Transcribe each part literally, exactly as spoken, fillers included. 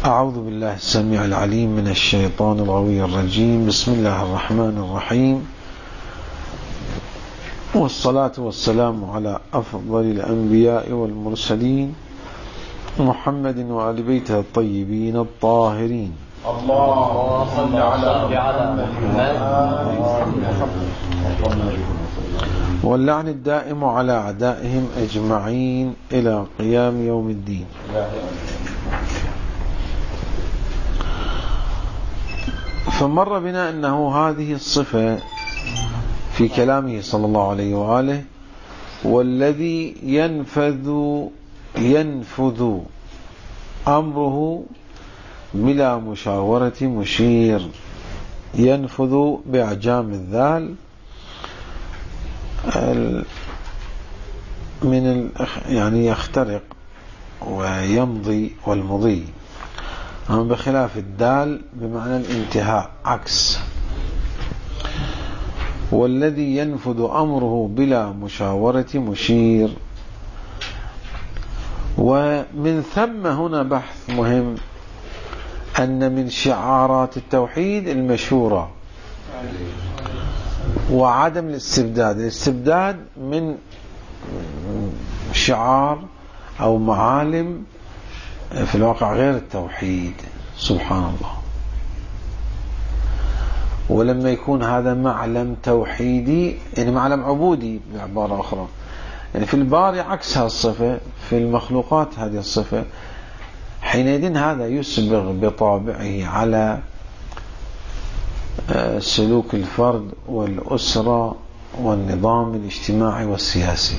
أعوذ بالله السميع العليم من الشيطان الغوي الرجيم. بسم الله الرحمن الرحيم، والصلاة والسلام على أفضل الأنبياء والمرسلين محمد وآل بيته الطيبين الطاهرين. اللهم صل على محمد. واللعن الدائم على أعدائهم أجمعين إلى قيام يوم الدين. فمر بنا أنه هذه الصفة في كلامه صلى الله عليه وآله: والذي ينفذ ينفذ أمره بلا مشاورة مشير. ينفذ بأعجام الذال من يعني يخترق ويمضي والمضي، أما بخلاف الدال بمعنى الانتهاء عكس. والذي ينفذ أمره بلا مشاورة مشير. ومن ثم هنا بحث مهم، أن من شعارات التوحيد المشورة وعدم الاستبداد. الاستبداد من شعار أو معالم في الواقع غير التوحيد، سبحان الله. ولما يكون هذا معلم توحيدي يعني معلم عبودي بعبارة أخرى، يعني في الباري عكس هالصفة، في المخلوقات هذه الصفة، حينئذ هذا يسبغ بطابعه على سلوك الفرد والأسرة والنظام الاجتماعي والسياسي.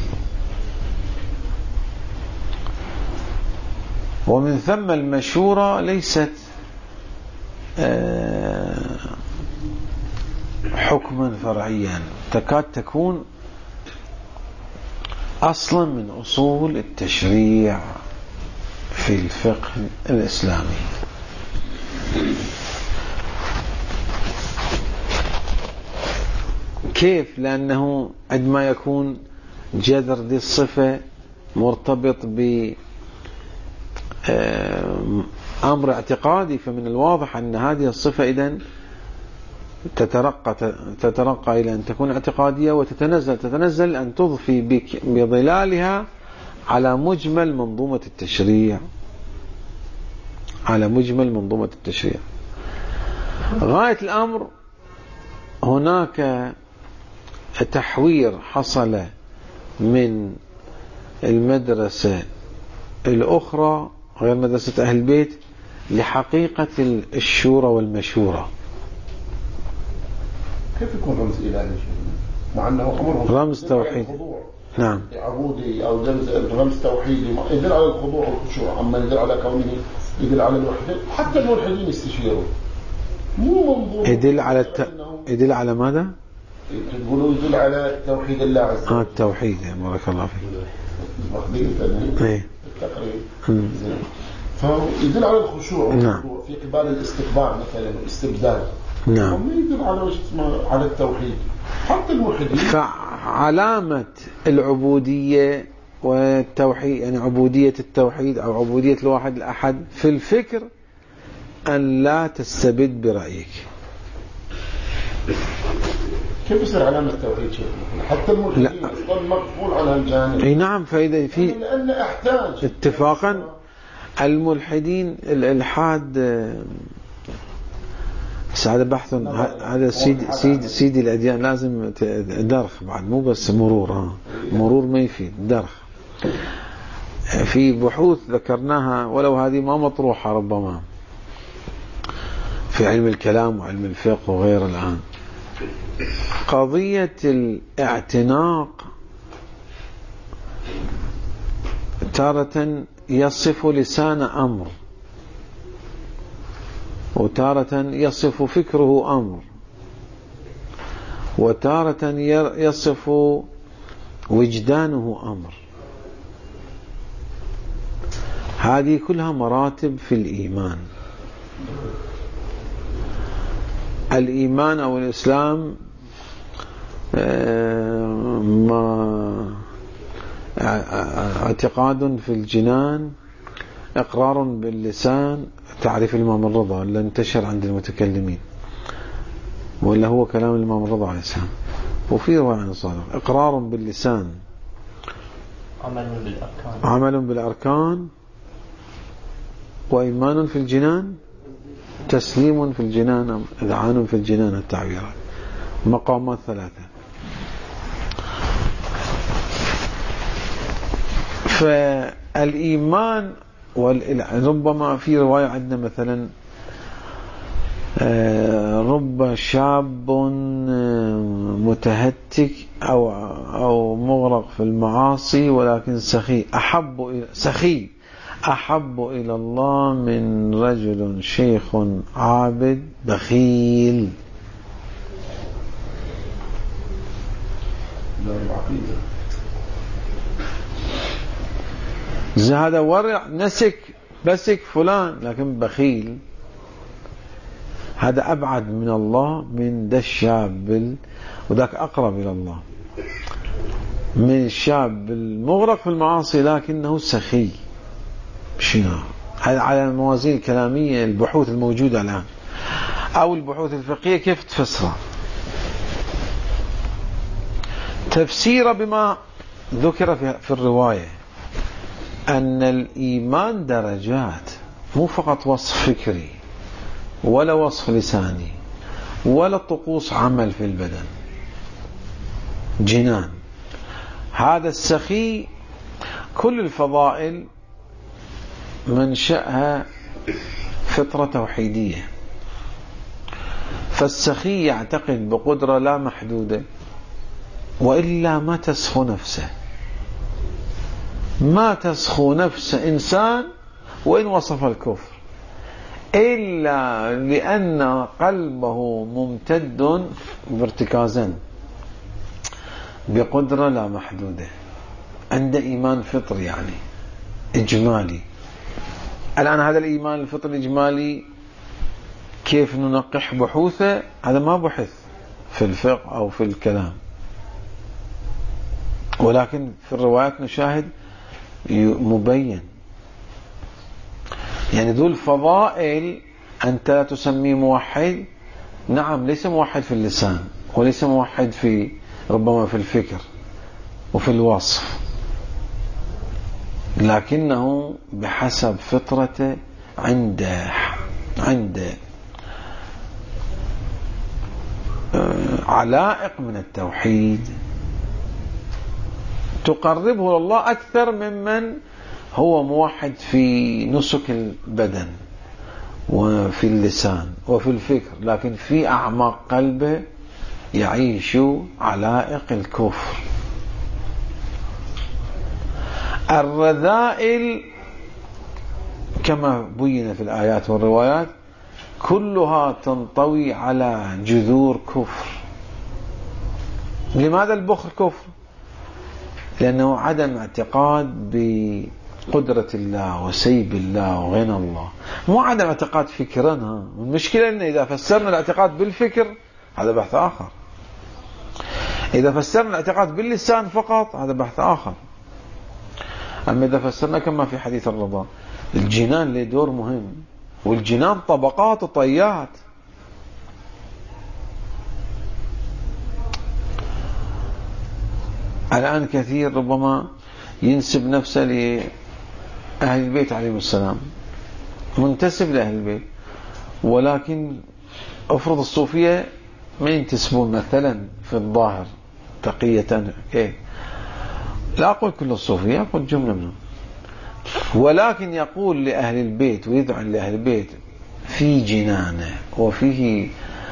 ومن ثم المشورة ليست حكما فرعيا، تكاد تكون أصلا من أصول التشريع في الفقه الإسلامي. كيف؟ لأنه عندما يكون جذر ذي الصفة مرتبط ب أمر اعتقادي، فمن الواضح أن هذه الصفة إذن تترقى تترقى إلى أن تكون اعتقادية، وتتنزل تتنزل أن تضفي بظلالها على مجمل منظومة التشريع على مجمل منظومة التشريع. غاية الأمر هناك تحوير حصل من المدرسة الأخرى غير مدرسة أهل البيت لحقيقة الشورى والمشورة. كيف يكون رمز إلهي مع أنه أمره رمز توحيد؟ نعم، عبودي أو رمز توحيدي يدل على الخضوع والخشوع، أما يدل على كونه يدل على الوحدة. حتى الملحدين يستشيروا، مو منظور يدل على الت... يدل على ماذا؟ تقولوا يدل على توحيد الله عز وجل. آه التوحيد، بارك الله فيك. ايه التقريب. فيدل على الخشوع نعم. في قبال الاستكبار مثلا والاستبداد. نعم. وما يدل على وش اسمه على التوحيد. حتى الملحدين. فعلامة العبودية والتوحيد، يعني عبودية التوحيد أو عبودية الواحد الأحد في الفكر، أن لا تستبد برأيك. كيف يصير علامة التوحيد شيء؟ حتى الملحدين أصلا مغفول عن الجانب. أي نعم. فإذا في لأن أحتاج اتفاقا الملحدين الإلحاد، بس هذا بحث، هذا سيد سيد سيد الأديان لازم درخ بعد، مو بس مرور. ها مرور ما يفيد، درخ. في بحوث ذكرناها ولو هذه ما مطروحة ربما في علم الكلام وعلم الفقه وغيره الآن. قضية الاعتناق تارة يصف لسان أمر، وتارة يصف فكره أمر، وتارة يصف وجدانه أمر. هذه كلها مراتب في الإيمان. الإيمان أو الإسلام ما اعتقاد في الجنان إقرار باللسان تعريف الإمام الرضا اللي انتشر عند المتكلمين، ولا هو كلام الإمام الرضا عليه السلام. وفي رواية عن الصادق إقرار باللسان، عمل بالأركان، عمل بالأركان، وإيمان في الجنان، تسليم في الجنان، إذعان في الجنان. التعبيرات مقامات ثلاثة. فالإيمان ربما في رواية عندنا مثلا رب شاب متهتك أو أو مغرق في المعاصي ولكن سخي أحب إلى سخي أحب إلى الله من رجل شيخ عابد بخيل. هذا ورع نسك بسك فلان لكن بخيل، هذا أبعد من الله من ده الشاب، وذاك أقرب إلى الله من الشاب المغرق في المعاصي لكنه سخي. شنو على الموازين الكلامية البحوث الموجودة الآن أو البحوث الفقهية كيف تفسرها؟ تفسير بما ذكر في الرواية أن الإيمان درجات، مو فقط وصف فكري ولا وصف لساني ولا طقوس عمل في البدن، جنان. هذا السخي كل الفضائل منشأها فطرة توحيدية، فالسخي يعتقد بقدرة لا محدودة وإلا ما تسخو نفسه، ما تسخو نفس إنسان وإن وصف الكفر إلا لأن قلبه ممتد بارتكازا بقدرة لا محدودة، عنده إيمان فطري يعني إجمالي. الآن هذا الإيمان الفطري الإجمالي كيف ننقح بحوثه؟ هذا ما بحث في الفقه أو في الكلام، ولكن في الروايات نشاهد مبين. يعني ذو الفضائل أنت لا تسميه موحد، نعم ليس موحد في اللسان وليس موحد في ربما في الفكر وفي الوصف، لكنه بحسب فطرته عنده عنده علائق من التوحيد تقربه لله أكثر ممن هو موحد في نسك البدن وفي اللسان وفي الفكر، لكن في أعماق قلبه يعيش علائق الكفر. الرذائل كما بين في الآيات والروايات كلها تنطوي على جذور كفر. لماذا البخل كفر؟ لأنه عدم اعتقاد بقدرة الله وسيب الله وغنى الله، مو عدم اعتقاد فكرا. المشكلة أن إذا فسرنا الاعتقاد بالفكر هذا بحث آخر، إذا فسرنا الاعتقاد باللسان فقط هذا بحث آخر. أما إذا فسرنا كما في حديث الرضا الجنان له دور مهم، والجنان طبقات وطيات. الآن كثير ربما ينسب نفسه لأهل البيت عليهم السلام، منتسب لأهل البيت، ولكن أفرض الصوفية ما ينتسبون مثلا في الظاهر تقية، إيه؟ لا أقول كل الصوفية، أقول جملة منهم، ولكن يقول لأهل البيت ويدعو لأهل البيت في جنانه وفيه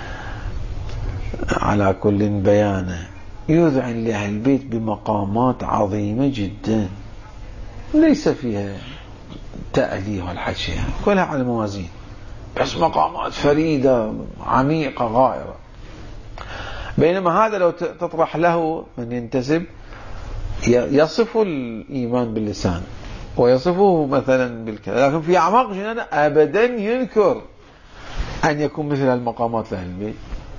على كل بيانه، يذعن لأهل البيت بمقامات عظيمة جدا ليس فيها تأليه والحشية، كلها على الموازين، بس مقامات فريدة عميقة غائرة. بينما هذا لو تطرح له من ينتسب يصف الإيمان باللسان ويصفه مثلا بالكلام، لكن في أعماق جنانه أبدا ينكر أن يكون مثل المقامات لأهل البيت.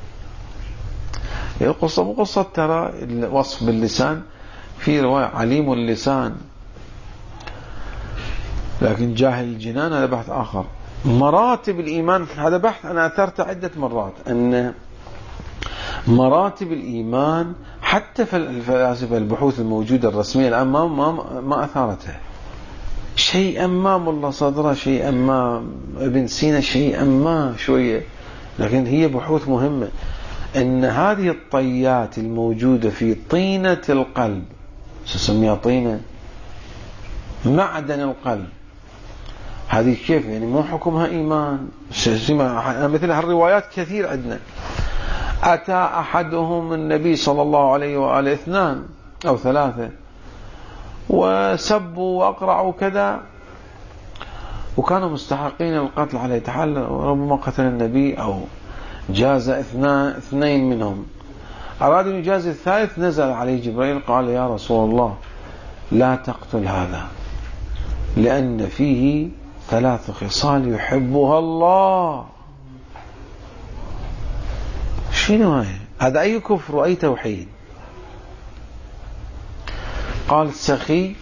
القصة مو قصة ترى الوصف باللسان، في رواية عليم اللسان لكن جاهل الجنان هذا بحث آخر. مراتب الإيمان هذا بحث أنا أثرت عدة مرات، أن مراتب الإيمان حتى في الفلاسفة البحوث الموجودة الرسمية الآن ما, ما, ما أثارتها شيئا ما، ملا صدره شيئا ما، ابن سينا شيئا ما شوية، لكن هي بحوث مهمة. أن هذه الطيات الموجودة في طينة القلب، سسميها طينة معدن القلب، هذه كيف يعني مو حكمها إيمان؟ مثل هالروايات كثير عندنا. أتى أحدهم النبي صلى الله عليه وآله اثنان أو ثلاثة وسبوا وأقرعوا كذا وكانوا مستحقين القتل عليه، تعالى ربما قتل النبي أو جاز اثنان اثنين منهم، أراد أن يجاز الثالث، نزل عليه جبريل قال يا رسول الله لا تقتل هذا لأن فيه ثلاث خصال يحبها الله. شنو هاي؟ هذا أي كفر وأي توحيد؟ قال سخي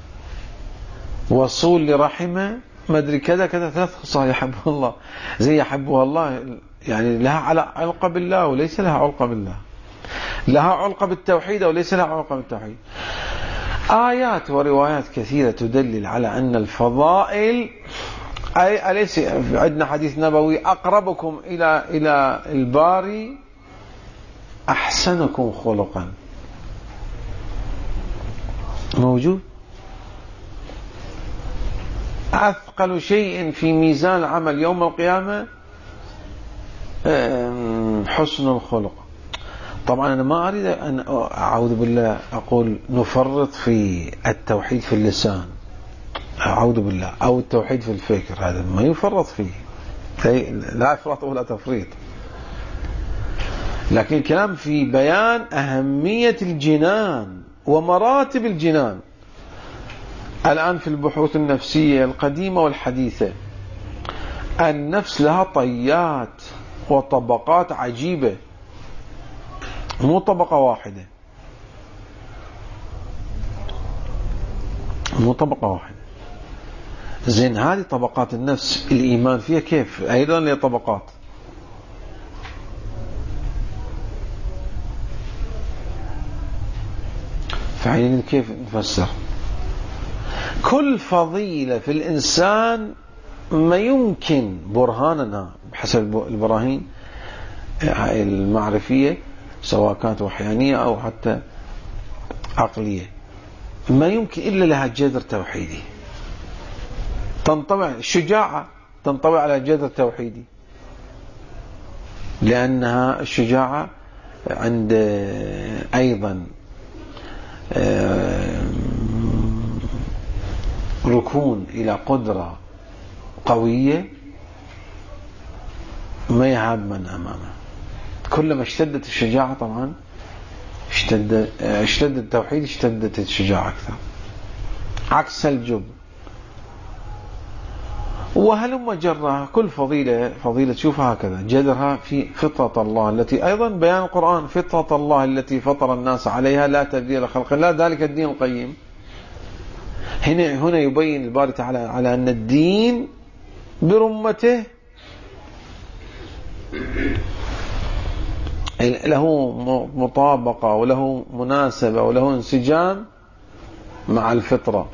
وصول لرحمه ما ادري كذا كذا، ثلاث خصال يحبها الله، زي يحبها الله يعني لها علقة بالله وليس لها علقة بالله، لها علقة بالتوحيد وليس لها علقة بالتوحيد. آيات وروايات كثيرة تدلل على أن الفضائل، أي أليس عندنا حديث نبوي أقربكم إلى إلى الباري أحسنكم خلقا، موجود. أثقل شيء في ميزان العمل يوم القيامة حسن الخلق. طبعا أنا ما أريد أن أعوذ بالله أقول نفرط في التوحيد في اللسان، أعوذ بالله، أو التوحيد في الفكر، هذا ما يفرط فيه، لا إفراط ولا تفريط، لكن الكلام في بيان أهمية الجنان ومراتب الجنان. الآن في البحوث النفسية القديمة والحديثة النفس لها طيات وطبقات عجيبة، مو طبقة واحدة، مو طبقة واحدة. زين هذه طبقات النفس الإيمان فيها كيف؟ أيضا لها طبقات. فعليا كيف نفسر؟ كل فضيلة في الإنسان ما يمكن برهاننا بحسب البراهين المعرفية سواء كانت وحيانية أو حتى عقلية، ما يمكن إلا لها جذر توحيدي. تنطبع الشجاعة تنطبع على جذر توحيدي، لأنها الشجاعة عند أيضا ركون إلى قدرة قوية ما يهاب من أمامه. كلما اشتدت الشجاعة طبعا اشتد اشتد التوحيد، اشتدت الشجاعة أكثر، عكس الجبن. وهلم جرها كل فضيلة فضيلة تشوفها هكذا جذرها في فطرة الله التي أيضا بيان القرآن، فطرة الله التي فطر الناس عليها لا تبديل لخلق الله ذلك الدين القيم. هنا هنا يبين الباري تعالى على أن الدين برمته له مطابقة وله مناسبة وله انسجام مع الفطرة،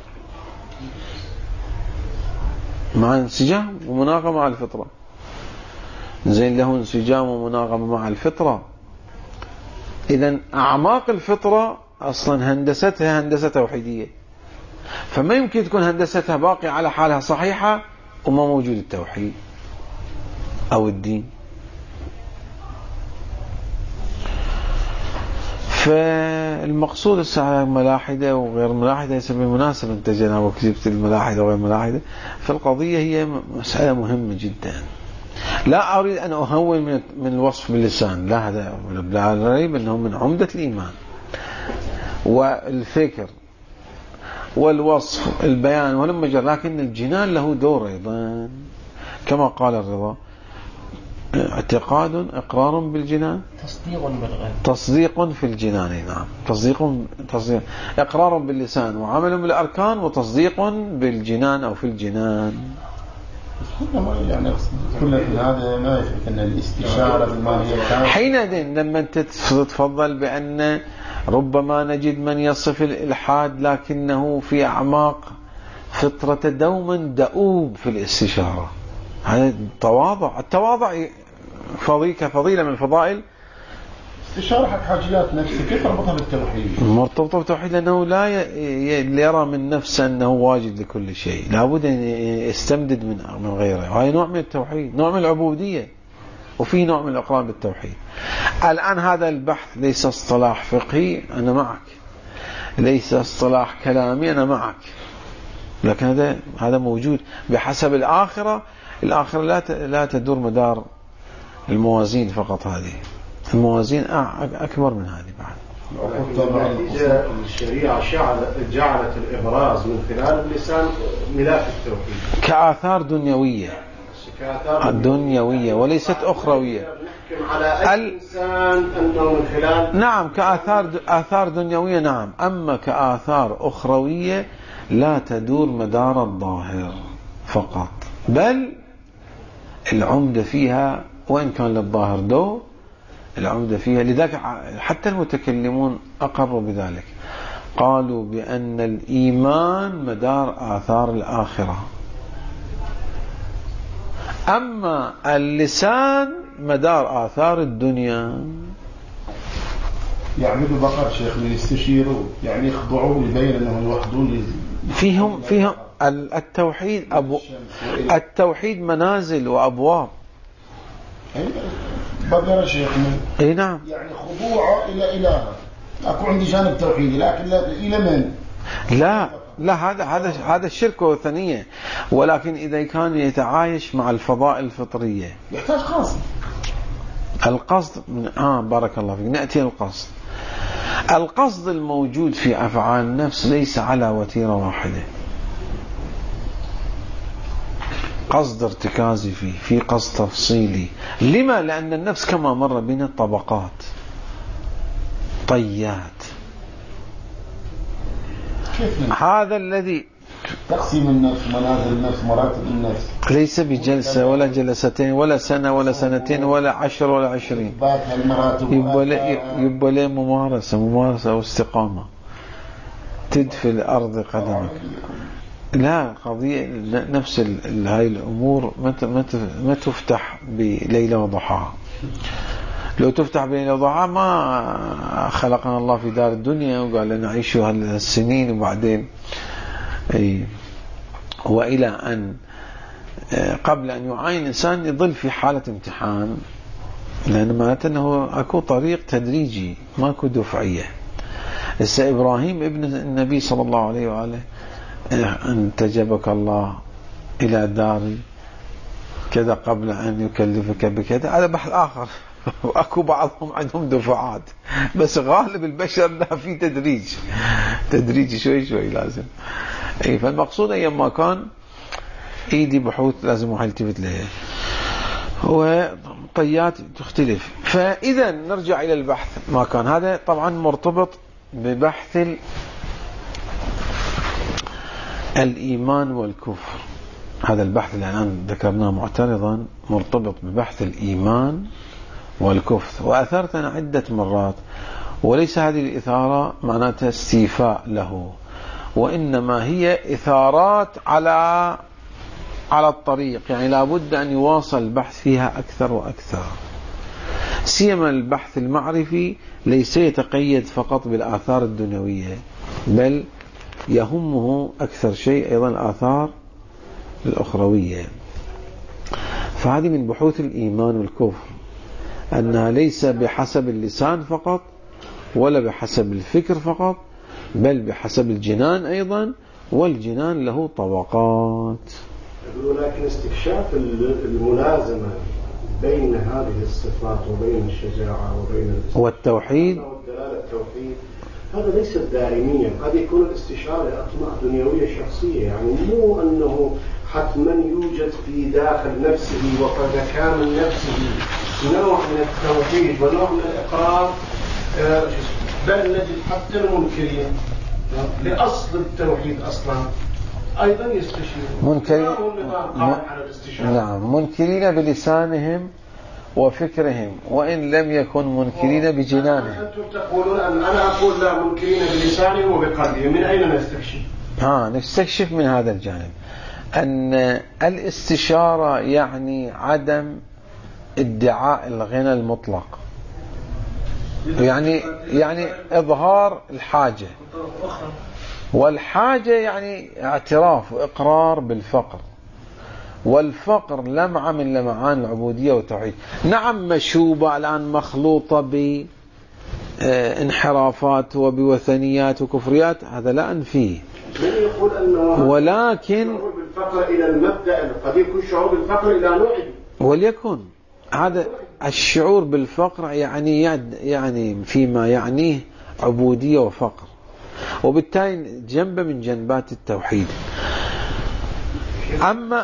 مع انسجام ومناغمة مع الفطرة. زين له انسجام ومناغمة مع الفطرة، إذن أعماق الفطرة أصلا هندستها هندسة توحيدية، فما يمكن تكون هندستها باقية على حالها صحيحة وما موجود التوحيد أو الدين. فالمقصود الساعة ملاحدة وغير ملاحدة يسمى مناسبة أنت جناب وكتبت الملاحدة وغير ملاحدة، فالقضية هي مسألة مهمة جدا. لا أريد أن أهون من الوصف باللسان، لا، هذا لا ريب أنه من عمدة الإيمان والفكر والوصف البيان ولما جر، لكن الجنان له دور أيضا كما قال الرضا اعتقاد إقرار بالجنان، تصديق بالقلب، تصديق في الجنان. نعم، تصديق تصديق إقرار باللسان وعمل بالأركان وتصديق بالجنان أو في الجنان. يعني كل هذا ما يثبت أن الاستشارة بالماهية حينئذ لما تتفضل بأن ربما نجد من يصف الإلحاد لكنه في أعماق فطرة دوما دؤوب في الاستشارة، هذا التواضع. التواضع فضيلة كفضيلة من الفضائل. استشارة حق حاجيات نفسه كيف ربطها بالتوحيد؟ مرتبطة بالتوحيد لأنه لا يرى من نفسه أنه واجد لكل شيء، لابد أن يستمدد من من غيره، وهي نوع من التوحيد، نوع من العبودية، وفي نوع من الإقرار بالتوحيد. الآن هذا البحث ليس اصطلاح فقهي، أنا معك، ليس اصطلاح كلامي، أنا معك، لكن هذا هذا موجود بحسب الآخرة. الآخرة لا لا تدور مدار الموازين فقط، هذه الموازين أكبر من هذه بعد. النتيجة الشريعة جعلت الإبراز من خلال اللسان ملاك التوحيد كآثار دنيوية، كآثار دنيوية وليست أخروية. على الإنسان أنه من خلال نعم كآثار آثار دنيوية، نعم. أما كآثار أخروية لا تدور مدار الظاهر فقط، بل العمدة فيها وإن كان للظاهر دور، العمدة فيها. لذلك حتى المتكلمون أقروا بذلك، قالوا بأن الإيمان مدار آثار الآخرة، أما اللسان مدار آثار الدنيا. يعملوا بقر شيخ يستشيروا، يعني يخضعوا لبين أنهم يوحدون فيهم فيهم التوحيد أبو التوحيد منازل وأبواب. بقرة شيخ اي نعم، يعني خضوع إلى إله. أكو عندي جانب توحيدي، لكن لا إلى من؟ لا لا هذا هذا هذا الشرك والثنية، ولكن إذا كان يتعايش مع الفضائل الفطرية يحتاج قصد. القصد من آه بارك الله فيك. نأتي القصد. القصد الموجود في أفعال النفس ليس على وتيرة واحدة، قصد ارتكازي فيه، في قصد تفصيلي. لما؟ لأن النفس كما مر بنا طبقات، طيات. هذا الذي تقسيم النفس، منازل النفس، مراتب النفس، ليس بجلسة ولا جلستين ولا سنة ولا سنتين ولا عشر ولا عشرين، يبقى لي ممارسة ممارسة واستقامة تدفي الأرض قدمك. لا، قضية نفس هاي الأمور ما تفتح بليلة وضحاها. لو تفتح بليلة وضحاها ما خلقنا الله في دار الدنيا وقال لنا عيشوا هالسنين وبعدين أي. وإلى أن قبل أن يعاين إنسان يظل في حالة امتحان، لأن معناته أنه أكو طريق تدريجي، ما أكو دفعية. لسه إبراهيم ابن النبي صلى الله عليه وآله أن تجبك الله إلى دار كذا قبل أن يكلفك بكذا، هذا بحث آخر. وأكو بعضهم عندهم دفعات، بس غالب البشر لا، في تدريج تدريج شوي شوي لازم. أي فالمقصود أيما كان إيدي بحوث لازم واحد يلتفت لها، وطيات تختلف. فإذا نرجع إلى البحث ما كان. هذا طبعا مرتبط ببحث الإيمان والكفر. هذا البحث اللي الآن ذكرناه معترضا مرتبط ببحث الإيمان والكفر، وأثرتنا عدة مرات. وليس هذه الإثارة معناتها استيفاء له، وإنما هي إثارات على على الطريق، يعني لابد أن يواصل البحث فيها أكثر وأكثر. سيما البحث المعرفي ليس يتقيد فقط بالآثار الدنيوية، بل يهمه أكثر شيء أيضا الآثار الأخروية. فهذه من بحوث الإيمان والكفر، أنها ليس بحسب اللسان فقط ولا بحسب الفكر فقط، بل بحسب الجنان أيضا، والجنان له طبقات. ولكن استكشاف الملازمة بين هذه الصفات وبين الشجاعة وبين والتوحيد والدلالة التوحيد هذا ليس دائميا. قد يكون الاستشارة أطماع دنيوية شخصية، يعني مو أنه حتما يوجد في داخل نفسه وتكامل نفسه نوع من التوحيد ونوع من الإقرار، بل نجد حتى المنكرين لأصل التوحيد أصلا أيضا يستشيرون منكرين. م... نعم، منكرين بلسانهم وفكرهم، وإن لم يكن منكرين بجنانهم. أنتم تقولون أن أنا أقول لا، منكرين بلسانهم وبقلبهم، من أين نستكشف؟ ها نستكشف من هذا الجانب أن الاستشارة يعني عدم ادعاء الغنى المطلق، يعني يعني إظهار الحاجة، والحاجة يعني اعتراف وإقرار بالفقر، والفقر لمعة من لمعان العبودية والتوحيد. نعم مشوبة الآن مخلوطة بانحرافات وبوثنيات وكفريات، هذا لا أنفيه، ولكن بالفقر إلى المبدأ قد يكون شعور بالفقر إلى نوعه، وليكن هذا الشعور بالفقر يعني يعني فيما يعنيه عبودية وفقر، وبالتالي جنبه من جنبات التوحيد. أما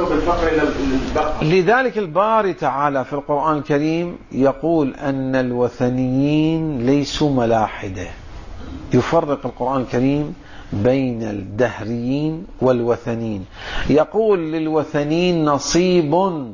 لذلك الباري تعالى في القرآن الكريم يقول أن الوثنيين ليسوا ملاحدة، يفرق القرآن الكريم بين الدهريين والوثنيين، يقول للوثنيين نصيب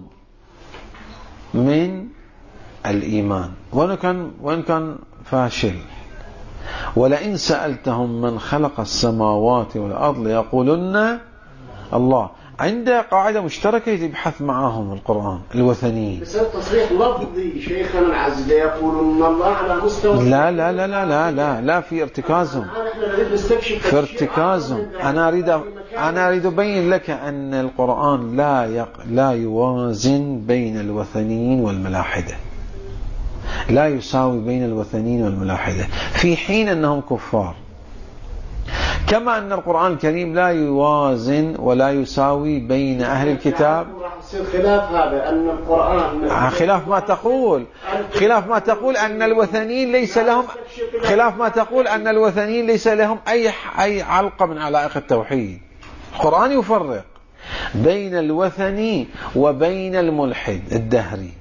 من الإيمان وإن كان, وإن كان فاشل، ولئن سألتهم من خلق السماوات والأرض ليقولن الله. عنده قاعدة مشتركة يبحث معهم القرآن الوثنيين. بس تصريح لفظي شيخنا العزيز يقولون الله على مستوى، لا لا لا لا لا لا, لا في ارتكازهم، في ارتكازهم. أنا أريد أنا أريد أبين لك أن القرآن لا يق... لا يوازن بين الوثنيين والملاحدة، لا يساوي بين الوثنيين والملاحدة، في حين أنهم كفار. كما أن القرآن الكريم لا يوازن ولا يساوي بين أهل الكتاب. خلاف هذا أن القرآن خلاف ما تقول خلاف ما تقول أن الوثنيين ليس لهم خلاف ما تقول أن الوثنيين ليس لهم أي أي علقة من علائق التوحيد. القرآن يفرق بين الوثني وبين الملحد الدهري.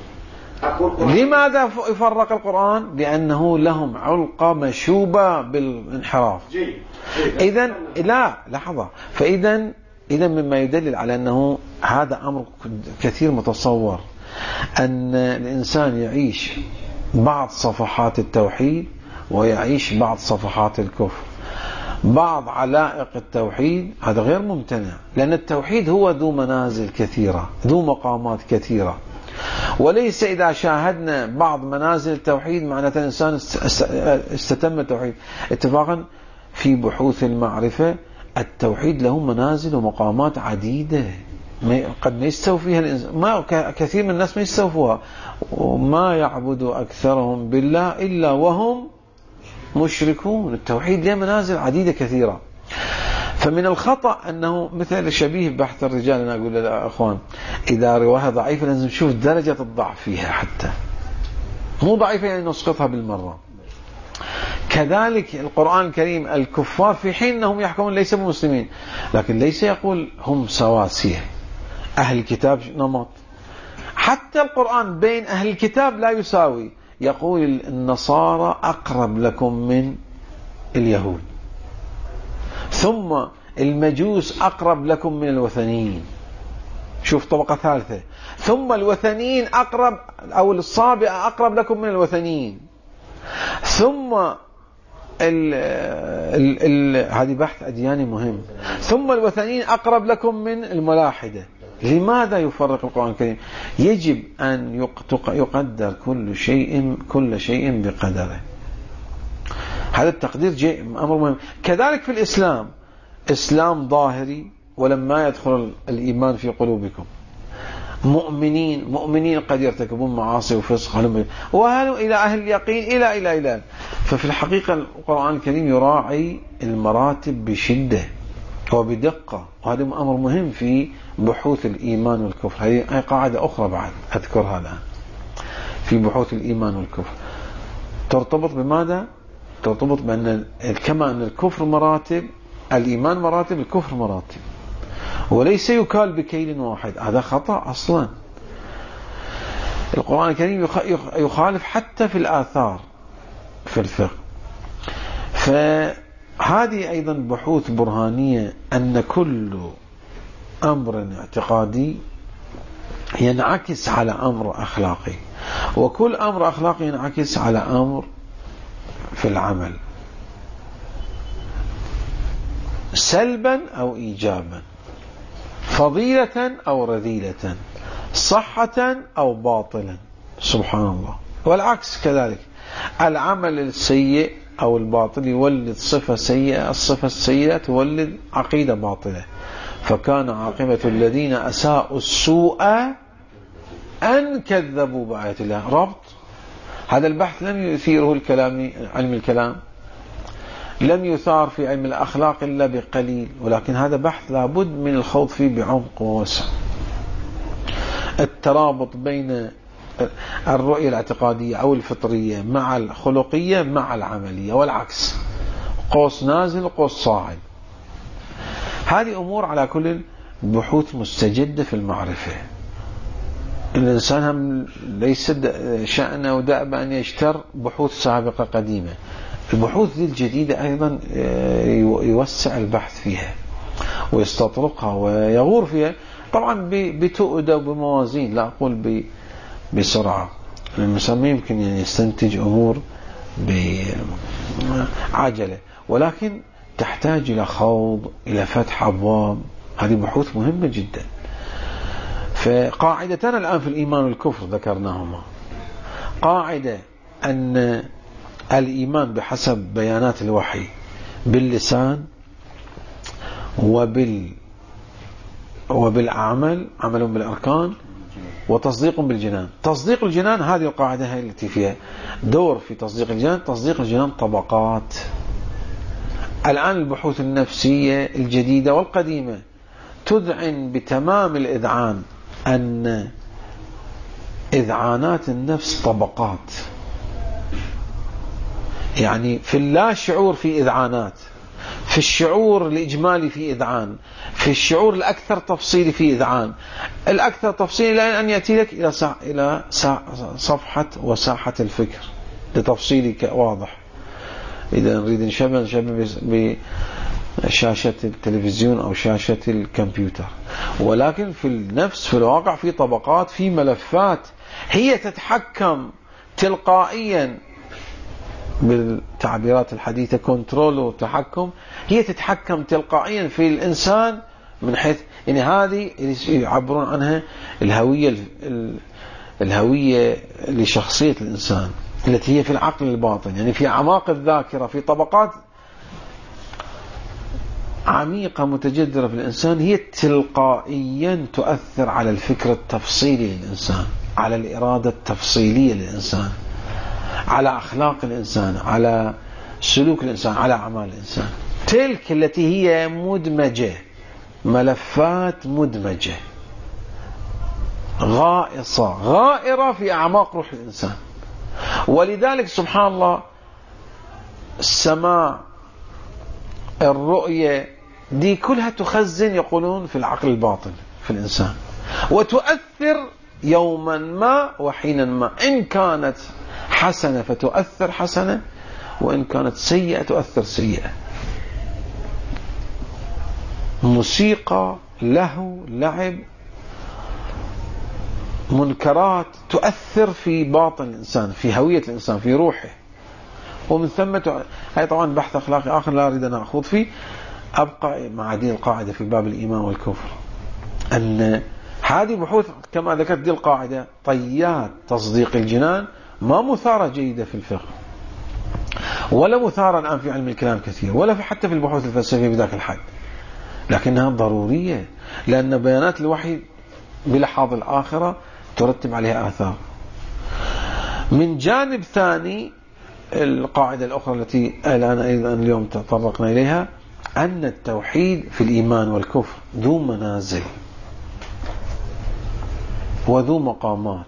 لماذا يفرق القرآن؟ لأنه لهم علقة مشوبة بالانحراف. إذن لا لحظة، فإذن إذن مما يدلل على أنه هذا أمر كثير متصور، أن الإنسان يعيش بعض صفحات التوحيد ويعيش بعض صفحات الكفر، بعض علائق التوحيد، هذا غير ممتنع، لأن التوحيد هو ذو منازل كثيرة، ذو مقامات كثيرة، وليس إذا شاهدنا بعض منازل التوحيد معناته الإنسان استتم التوحيد. اتفاقا في بحوث المعرفة التوحيد له منازل ومقامات عديدة قد ما يستوفيها الإنسان، ما كثير من الناس ما يستوفوها، وما يعبد أكثرهم بالله إلا وهم مشركون. التوحيد له منازل عديدة كثيرة. فمن الخطأ أنه مثل شبيه بحث الرجال، أنا أقول للأخوان إذا رواها ضعيفة لازم نشوف درجة الضعف فيها، حتى مو ضعيفة يعني نسقطها بالمرة. كذلك القرآن الكريم الكفار في حين أنهم يحكمون ليس بمسلمين، لكن ليس يقول هم سواسية، أهل الكتاب نمط. حتى القرآن بين أهل الكتاب لا يساوي، يقول النصارى أقرب لكم من اليهود، ثم المجوس أقرب لكم من الوثنيين، شوف طبقة ثالثة، ثم الوثنيين أقرب أو الصابئة أقرب لكم من الوثنيين، ثم ال ال ال هذه بحث أدياني مهم، ثم الوثنيين أقرب لكم من الملاحدة. لماذا يفرق القرآن الكريم؟ يجب أن يقدر كل شيء كل شيء بقدره، هذا التقدير جاء أمر مهم. كذلك في الإسلام، إسلام ظاهري ولما يدخل الإيمان في قلوبكم، مؤمنين مؤمنين قد يرتكبون معاصي وفسق، وهل إلى أهل اليقين إلى إلى إلى ففي الحقيقة القرآن الكريم يراعي المراتب بشدة وبدقة، وهذا أمر مهم في بحوث الإيمان والكفر. هذه قاعدة أخرى بعد أذكرها الآن في بحوث الإيمان والكفر، ترتبط بماذا؟ ترتبط بأن كما أن الكفر مراتب، الإيمان مراتب، الكفر مراتب. وليس يكال بكيل واحد. هذا خطأ أصلا. القرآن الكريم يخالف حتى في الآثار في الفقه. فهذه أيضا بحوث برهانية أن كل أمر اعتقادي ينعكس على أمر أخلاقي، وكل أمر أخلاقي ينعكس على أمر في العمل، سلبا أو إيجابا، فضيلة أو رذيلة، صحة أو باطلا. سبحان الله. والعكس كذلك، العمل السيء أو الباطل يولد صفة سيئة، الصفة السيئة تولد عقيدة باطلة. فكان عاقبة الذين أساءوا السوء أن كذبوا بآيات الله. ربط. هذا البحث لم يثيره الكلام، علم الكلام لم يثار في علم الأخلاق إلا بقليل، ولكن هذا بحث لابد من الخوض فيه بعمق ووسع. الترابط بين الرؤية الاعتقادية أو الفطرية مع الخلقية مع العملية، والعكس، قوس نازل وقوس صاعد. هذه أمور على كل بحوث مستجدة في المعرفة. الإنسان هم ليس شأنه ودأب أن يشتر بحوث سابقة قديمة. البحوث دي الجديدة أيضا يوسع البحث فيها ويستطرقها ويغور فيها، طبعا بتؤدى وبموازين، لا أقول بسرعة. الإنسان يمكن يعني يستنتج أمور بعجلة، ولكن تحتاج إلى خوض، إلى فتح أبواب. هذه بحوث مهمة جدا. فقاعدتنا الآن في الإيمان والكفر ذكرناهما. قاعدة أن الإيمان بحسب بيانات الوحي باللسان وبال وبالعمل، عمل بالأركان، وتصديق بالجنان. تصديق الجنان هذه القاعدة هي التي فيها دور في تصديق الجنان. تصديق الجنان طبقات. الآن البحوث النفسية الجديدة والقديمة تذعن بتمام الإذعان أن إذعانات النفس طبقات، يعني في اللا شعور في إذعانات، في الشعور الإجمالي في إذعان، في الشعور الأكثر تفصيلي في إذعان، الأكثر تفصيلي لأن أن يأتي لك إلى سا... إلى سا... صفحة وساحة الفكر لتفصيلي واضح. إذا نريد نشبه نشبه بشاشة التلفزيون أو شاشة الكمبيوتر، ولكن في النفس في الواقع في طبقات، في ملفات هي تتحكم تلقائيا بالتعبيرات الحديثة كنترول وتحكم. هي تتحكم تلقائيا في الإنسان من حيث يعني هذه يعبرون عنها الهوية الهوية لشخصية الإنسان التي هي في العقل الباطن، يعني في أعماق الذاكرة، في طبقات عميقة متجذرة في الإنسان، هي تلقائيا تؤثر على الفكر التفصيلي للإنسان، على الإرادة التفصيلية للإنسان، على أخلاق الإنسان، على سلوك الإنسان، على أعمال الإنسان. تلك التي هي مدمجة، ملفات مدمجة غائصة غائرة في أعماق روح الإنسان. ولذلك سبحان الله السماع، الرؤية، دي كلها تخزن يقولون في العقل الباطن في الإنسان، وتؤثر يوما ما وحينا ما. إن كانت حسنة فتؤثر حسنة، وإن كانت سيئة تؤثر سيئة. موسيقى، لهو، لعب، منكرات تؤثر في باطن الإنسان، في هوية الإنسان، في روحه. ومن ثم ت... هاي طبعا بحث أخلاقي آخر لا أريد أن أخوض فيه. أبقى مع هذه القاعدة في باب الإيمان والكفر، أن هذه بحوث كما ذكرت دي القاعدة طيات تصديق الجنان ما مثارة جيدة في الفقه، ولا مثارة الآن في علم الكلام كثير، ولا في حتى في البحوث الفلسفية بذاك الحد، لكنها ضرورية لأن بيانات الوحي بلحاظ الآخرة ترتب عليها آثار. من جانب ثاني القاعدة الأخرى التي الآن أيضا اليوم تطرقنا إليها، أن التوحيد في الإيمان والكفر ذو منازل وذو مقامات.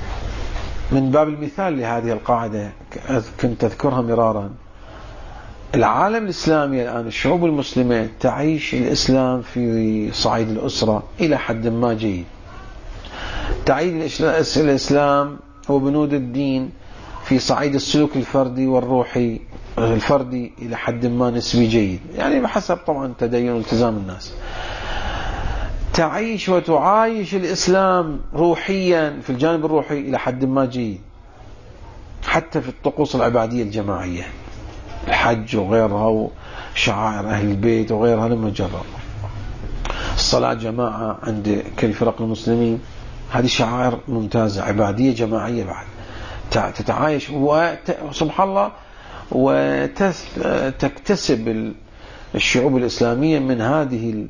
من باب المثال لهذه القاعدة كنت أذكرها مرارا، العالم الإسلامي الآن الشعوب المسلمة تعيش الإسلام في صعيد الأسرة إلى حد ما جيد، تعيش الإسلام وبنود الدين في صعيد السلوك الفردي والروحي الفردي إلى حد ما نسبي جيد، يعني بحسب طبعا تدين والتزام الناس. تعيش وتعايش الإسلام روحيا في الجانب الروحي إلى حد ما جيد، حتى في الطقوس العبادية الجماعية، الحج وغيرها وشعائر أهل البيت وغيرها لما جرب الصلاة جماعة عند كل فرق المسلمين، هذه شعائر ممتازة عبادية جماعية بعد تتعايش وسبحان الله وتكتسب الشعوب الإسلامية من هذه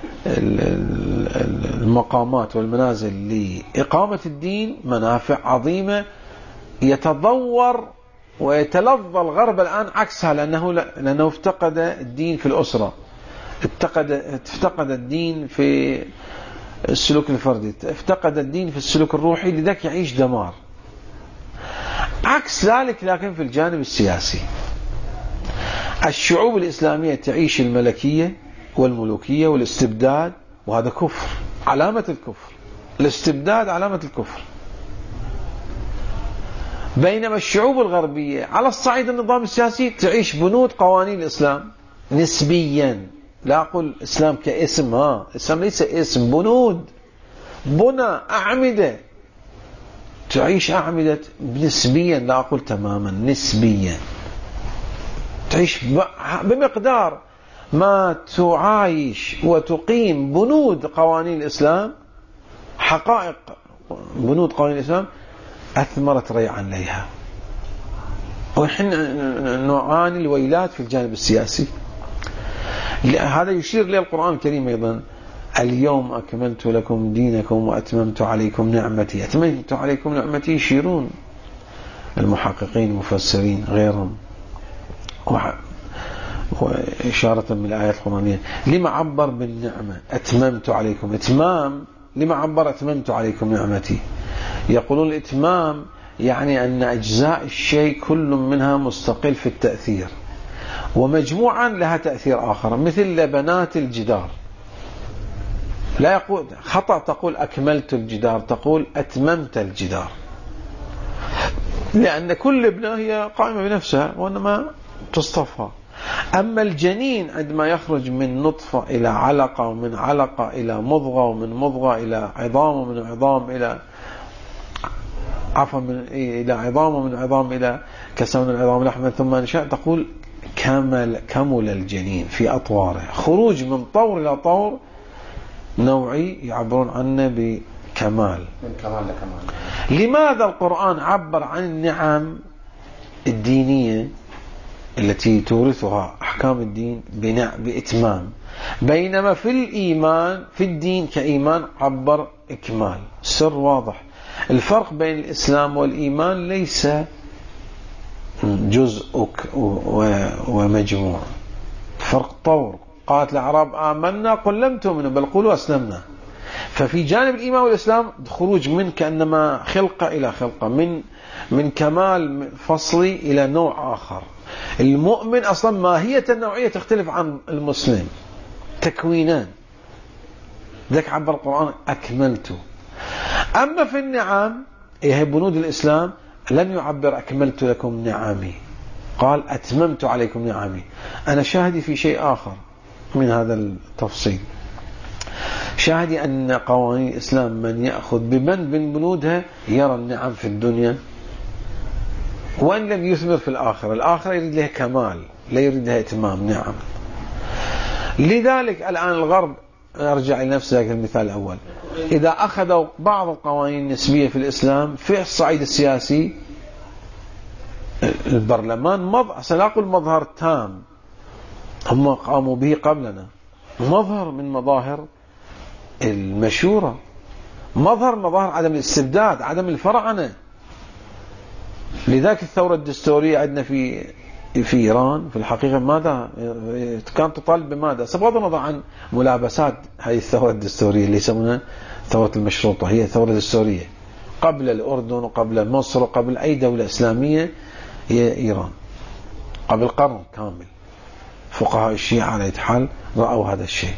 المقامات والمنازل لإقامة الدين منافع عظيمة يتضور ويتلظى الغرب الآن عكسها، لأنه لأنه افتقد الدين في الأسرة، افتقد افتقد الدين في السلوك الفردي، افتقد الدين في السلوك الروحي، لذلك يعيش دمار. عكس ذلك لكن في الجانب السياسي الشعوب الإسلامية تعيش الملكية والملوكية والاستبداد، وهذا كفر، علامة الكفر، الاستبداد علامة الكفر. بينما الشعوب الغربية على الصعيد النظام السياسي تعيش بنود قوانين الإسلام نسبيا، لا أقول إسلام كاسم، ها الإسلام ليس اسم، بنود، بنى، أعمدة، تعيش أعمدة نسبيا، لا أقول تماما، نسبيا، تعيش بمقدار ما تعايش وتقيم بنود قوانين الإسلام، حقائق بنود قوانين الإسلام أثمرت ريعا ليها. ونحن نعاني الويلات في الجانب السياسي. هذا يشير إلى القرآن الكريم أيضا: اليوم أكملت لكم دينكم وأتممت عليكم نعمتي. أتممت عليكم نعمتي يشيرون المحققين المفسرين غيرهم وإشارة من الآيات القرآنية. لما عبر بالنعمة أتممت عليكم؟ إتمام. لما عبر أتممت عليكم نعمتي؟ يقولون الإتمام يعني أن أجزاء الشيء كل منها مستقل في التأثير، ومجموعا لها تأثير آخر، مثل لبنات الجدار. لا يقول خطأ تقول أكملت الجدار، تقول أتممت الجدار، لأن كل لبنة هي قائمة بنفسها وإنما تصطفى. أما الجنين عندما يخرج من نطفة إلى علقة، ومن علقة إلى مضغة، ومن مضغة إلى عظام، ومن عظام إلى عفوا من إلى عظام، ومن عظام إلى كسون العظام لحما ثم أنشأ، تقول كمل كمل الجنين في أطواره، خروج من طور إلى طور نوعي يعبرون عنه بكمال، من كمال لكمال. لماذا القرآن عبر عن النعم الدينية التي تورثها أحكام الدين بإتمام، بينما في الإيمان في الدين كإيمان عبر إكمال؟ سر واضح. الفرق بين الإسلام والإيمان ليس جزء ومجموع، فرق طور. قالت الأعراب آمنا قل لم تؤمنوا بل قولوا أسلمنا. ففي جانب الإيمان والإسلام خروج من كأنما خلقة إلى خلقة، من من كمال فصلي إلى نوع آخر. المؤمن أصلا ماهية النوعية تختلف عن المسلم، تكوينان، ذاك عبر القرآن أكملت. أما في النعم هي بنود الإسلام لم يعبر أكملت لكم نعمي، قال أتممت عليكم نعمي. أنا شاهدي في شيء آخر من هذا التفصيل، شاهدي أن قوانين الإسلام من يأخذ ببند من بنودها يرى النعم في الدنيا وأن لم يثمر في الآخرة. الآخرة يريد لها كمال، لا يريد لها إتمام نعم. لذلك الآن الغرب، أرجع إلى نفس ذلك المثال الأول، إذا أخذوا بعض القوانين النسبية في الإسلام في الصعيد السياسي، البرلمان مظهر، سنقول مظهر تام، هم قاموا به قبلنا، مظهر من مظاهر المشورة، مظهر مظاهر عدم الاستبداد، عدم الفرعنة. لذلك الثورة الدستورية عندنا في في إيران في الحقيقة ماذا كانت تطالب بماذا؟ بغض النظر عن ملابسات هذه الثورة الدستورية اللي يسمونها ثورة المشروطة، هي ثورة دستورية قبل الأردن وقبل مصر وقبل أي دولة إسلامية، هي إيران قبل قرن كامل. فقهاء الشيعة على حال رأوا هذا الشيء.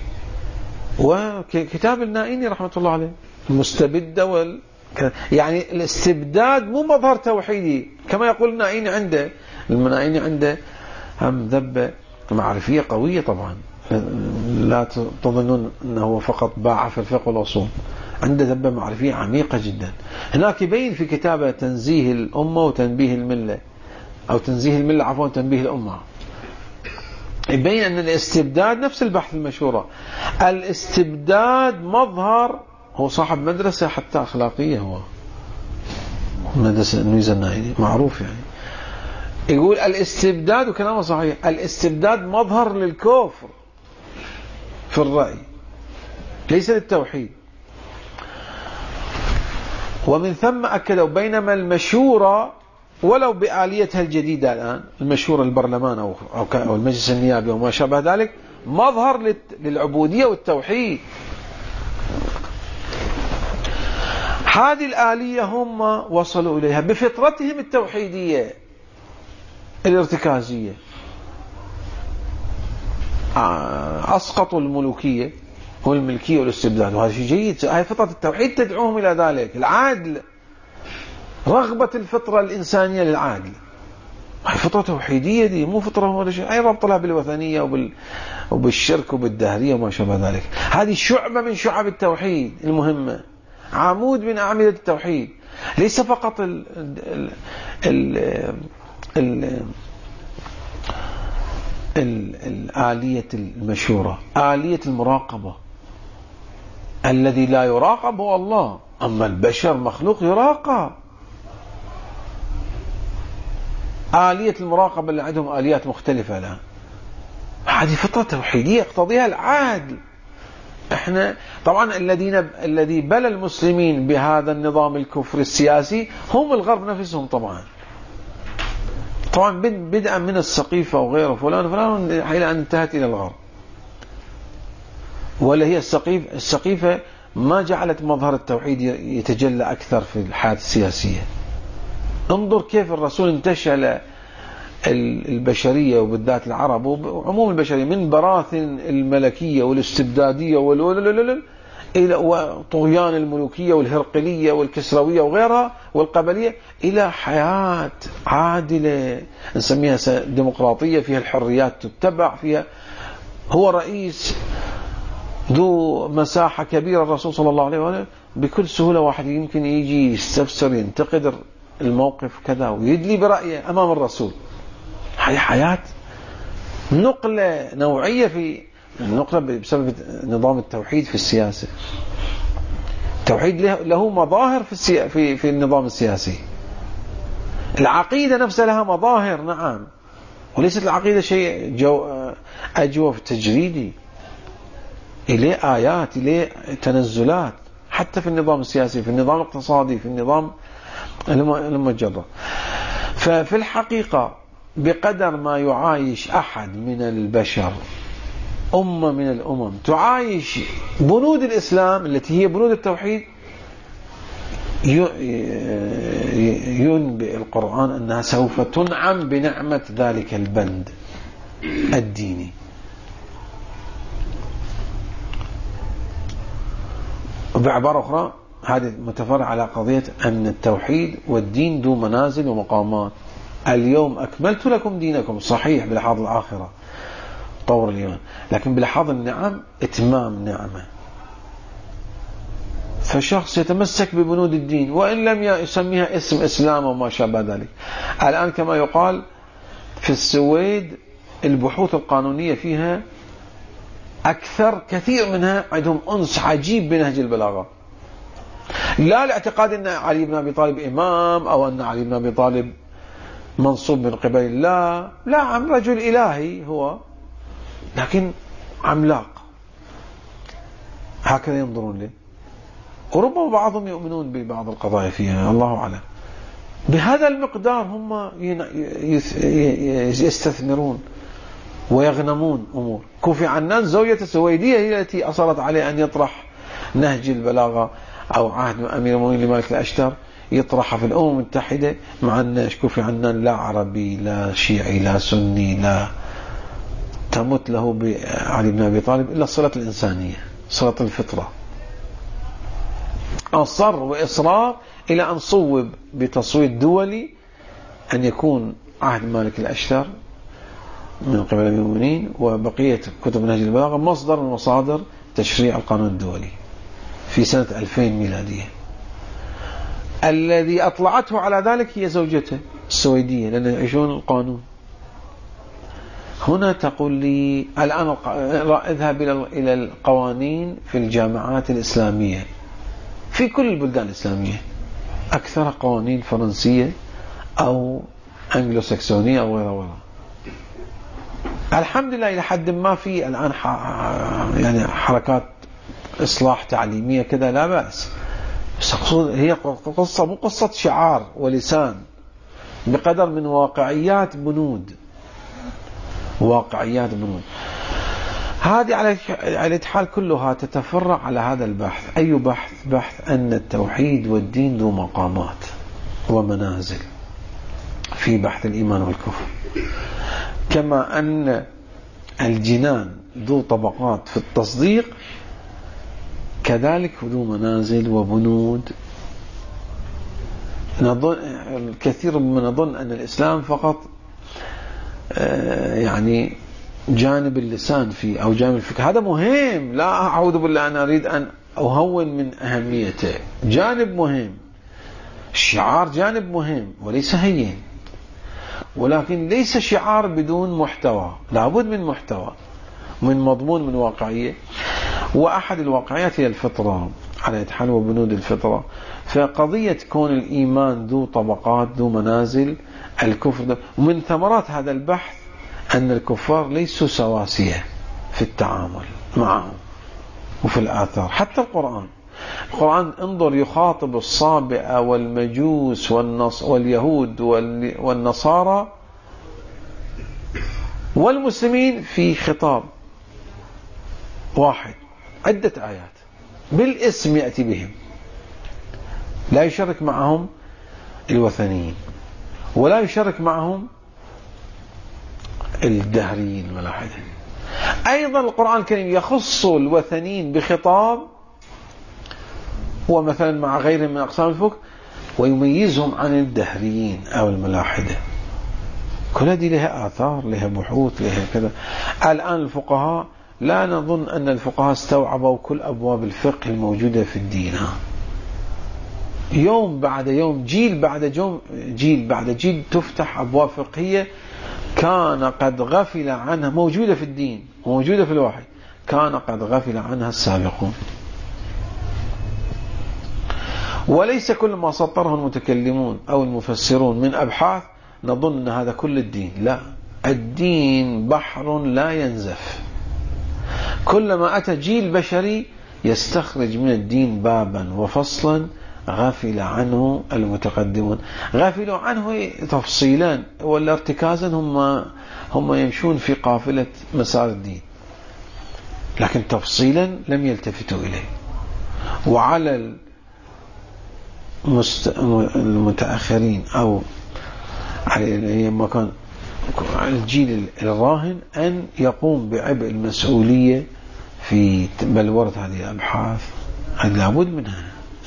وكتاب النائيني رحمة الله عليه المستبدة وال... يعني الاستبداد مو مظهر توحيدي كما يقول النائيني. عنده النائيني عنده هم ذبة معرفية قوية طبعا، لا تظنون أنه فقط باع في الفقه والأصول، عنده ذبة معرفية عميقة جدا. هناك يبين في كتابه تنزيه الأمة وتنبيه الملة، أو تنزيه الملة عفوا تنبيه الأمة، يبين أن الاستبداد نفس البحث المشهورة. الاستبداد مظهر، هو صاحب مدرسة حتى أخلاقية، هو مدرسة الميزة النائيني معروف يعني، يقول الاستبداد وكلامه صحيح، الاستبداد مظهر للكفر في الرأي ليس للتوحيد. ومن ثم أكدوا بينما المشورة ولو بآليتها الجديدة الآن، المشورة البرلمان أو أو المجلس النيابي وما شابه ذلك، مظهر للعبودية والتوحيد. هذه الآلية هم وصلوا إليها بفطرتهم التوحيدية الارتكازية، أسقطوا الملوكية والملكية والاستبداد، وهذا شيء جيد. هاي فطرة التوحيد تدعوهم إلى ذلك، العدل، رغبة الفطرة الإنسانية للعدل، هاي فطرة توحيدية دي، مو فطرة ولا شيء. أي ربط لها بالوثنية وبال... وبالشرك وبالدهرية وما شابه ذلك. هذه شعبة من شعب التوحيد المهمة، عمود من أعمدة التوحيد، ليس فقط ال... ال... ال... ال... ال... الآلية المشهورة، آلية المراقبة. الذي لا يراقب هو الله، أما البشر مخلوق يراقب. آلية المراقبة اللي عندهم آليات مختلفة الآن، هذه فطرة توحيدية يقتضيها العدل. احنا طبعا الذين الذي بلى المسلمين بهذا النظام الكفر السياسي هم الغرب نفسهم، طبعا طبعا بدءا من السقيفة وغيره فلان فلان إلى أن انتهت إلى الغرب. ولا هي السقيفة السقيفة ما جعلت مظهر التوحيد يتجلى أكثر في الحياة السياسية. انظر كيف الرسول انتشل البشرية وبالذات العرب وعموم البشرية من براثن الملكية والاستبدادية والولولولول إلى وطغيان الملوكية والهرقلية والكسروية وغيرها والقبلية إلى حياة عادلة نسميها ديمقراطية فيها الحريات تتبع، فيها هو رئيس ذو مساحة كبيرة. الرسول صلى الله عليه وسلم بكل سهولة واحد يمكن يجي يستفسر ينتقد الموقف كذا ويدلي برأيه أمام الرسول. هي حياة نقلة نوعية في النقلة بسبب نظام التوحيد في السياسة. التوحيد له مظاهر في السي... في في النظام السياسي. العقيدة نفسها لها مظاهر نعم، وليست العقيدة شيء جو أجوف تجريدي، إليه آيات إليه تنزلات، حتى في النظام السياسي، في النظام الاقتصادي، في النظام المجرد. ففي الحقيقة بقدر ما يعايش أحد من البشر أمة من الأمم تعايش بنود الإسلام التي هي بنود التوحيد، ينبئ القرآن أنها سوف تنعم بنعمة ذلك البند الديني. وبعبارة أخرى هذه متفرع على قضية أن التوحيد والدين ذو منازل ومقامات. اليوم أكملت لكم دينكم، صحيح بلحاظ الآخرة طور الإيمان، لكن بلحاظ النعم إتمام نعمة. فشخص يتمسك ببنود الدين وإن لم يسميها اسم إسلام وما شابه ذلك. الآن كما يقال في السويد البحوث القانونية فيها أكثر كثير منها عندهم أنس عجيب بنهج البلاغة، لا الاعتقاد أن علي بن أبي طالب إمام أو أن علي بن أبي طالب منصوب من قبل الله، لا، عم رجل إلهي هو لكن عملاق، هكذا ينظرون له. وربما بعضهم يؤمنون ببعض القضايا فيها، الله أعلم. بهذا المقدار هم يستثمرون ويغنمون أمور. كوفي عنان زوجة السويدية هي التي أصرت عليه أن يطرح نهج البلاغة أو عهد أمير المؤمنين لمالك الأشتر، يطرح في الأمم المتحدة، مع أن كوفي عنان لا عربي لا شيعي لا سني لا تمت له بعلي بن أبي طالب إلا الصلة الإنسانية، صلة الفطرة. أصر وإصرار إلى أن صوب بتصويت دولي أن يكون عهد مالك الأشتر من قبل المؤمنين وبقية كتب نهج البلاغة مصدر من مصادر تشريع القانون الدولي في سنة ألفين ميلادية. الذي أطلعته على ذلك هي زوجته السويدية لأن يعيشون القانون. هنا تقول لي الآن اذهب إلى القوانين في الجامعات الإسلامية في كل البلدان الإسلامية، أكثر قوانين فرنسية أو أنجلو ساكسونية أو غيرها وغيرها. الحمد لله إلى حد ما في الآن يعني حركات إصلاح تعليمية كذا لا بأس، بس أقصد هي قصة مو قصة شعار ولسان، بقدر من واقعيات بنود، واقعيات بنود. هذه على على الحال كلها تتفرع على هذا البحث. أي بحث؟ بحث أن التوحيد والدين ذو مقامات ومنازل في بحث الإيمان والكفر، كما أن الجنان ذو طبقات في التصديق كذلك ذو منازل وبنود. نظن الكثير من نظن أن الإسلام فقط يعني جانب اللسان فيه أو جانب الفكر، هذا مهم، لا أعوذ بالله أنا أريد أن أهون من أهميته، جانب مهم، الشعار جانب مهم وليس هين، ولكن ليس شعار بدون محتوى، لابد من محتوى، من مضمون، من واقعية. وأحد الواقعيات هي الفطرة على يتحل وبنود الفطرة. فقضية كون الإيمان ذو طبقات ذو منازل، الكفر، ومن ثمرات هذا البحث أن الكفار ليسوا سواسية في التعامل معهم وفي الآثار. حتى القرآن القرآن انظر يخاطب الصابئة والمجوس والنص واليهود والنصارى والمسلمين في خطاب واحد، عدة آيات بالاسم يأتي بهم، لا يشارك معهم الوثنيين ولا يشارك معهم الدهريين الملاحدة. أيضا القرآن الكريم يخص الوثنيين بخطاب ومثلا مع غيرهم من أقسام الفقه ويميزهم عن الدهريين أو الملاحدة. كل هذه لها آثار، لها بحوث، لها كذا. الآن الفقهاء لا نظن أن الفقهاء استوعبوا كل أبواب الفقه الموجودة في الدين. يوم بعد يوم، جيل بعد يوم، جيل بعد جيل تفتح أبواب فقهية كان قد غفل عنها، موجودة في الدين وموجودة في الوحي، كان قد غفل عنها السابقون. وليس كل ما سطره المتكلمون أو المفسرون من أبحاث نظن أن هذا كل الدين، لا، الدين بحر لا ينزف. كلما أتى جيل بشري يستخرج من الدين بابا وفصلا غافل عنه المتقدمون. غافلوا عنه تفصيلا ولا ارتكازا، هم هم يمشون في قافلة مسار الدين، لكن تفصيلا لم يلتفتوا إليه. وعلى المتأخرين أو على ما كان الجيل الراهن أن يقوم بعبء المسؤولية في بلورة هذه الأبحاث، هذا لابد منها.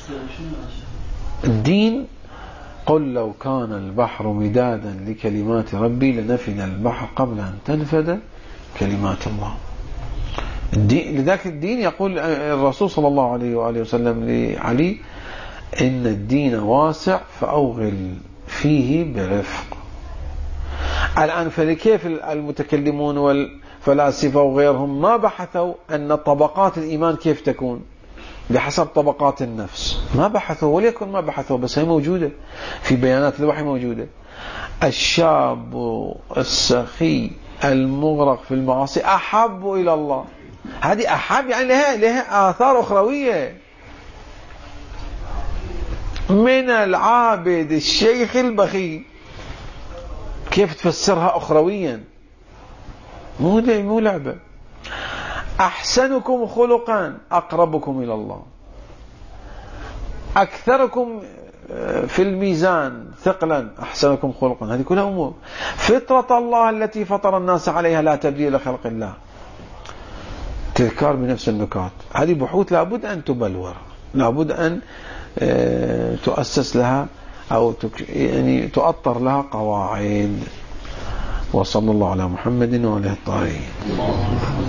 الدين قل لو كان البحر مدادا لكلمات ربي لنفد البحر قبل أن تنفد كلمات الله. الدين لذلك الدين يقول الرسول صلى الله عليه وآله وسلم لعلي إن الدين واسع فأوغل فيه برفق. الآن فلكيف المتكلمون والفلاسفة وغيرهم ما بحثوا أن طبقات الإيمان كيف تكون بحسب طبقات النفس؟ ما بحثوا، وليكن ما بحثوا، بس هي موجودة في بيانات الوحي، موجودة. الشاب السخي المغرق في المعاصي أحب إلى الله. هذه أحب يعني لها, لها آثار أخروية. من العابد الشيخ البخيل، كيف تفسرها أخرويا؟ مو مو لعبة. أحسنكم خلقا أقربكم إلى الله، أكثركم في الميزان ثقلا أحسنكم خلقا، هذه كلها أمور. فطرة الله التي فطر الناس عليها لا تبديل لخلق الله، تذكار بنفس النكات. هذه بحوث لابد أن تبلور، لابد أن تؤسس لها أو يعني تؤطر لها قواعد. وصلى الله على محمد وعلى آله الطاهرين.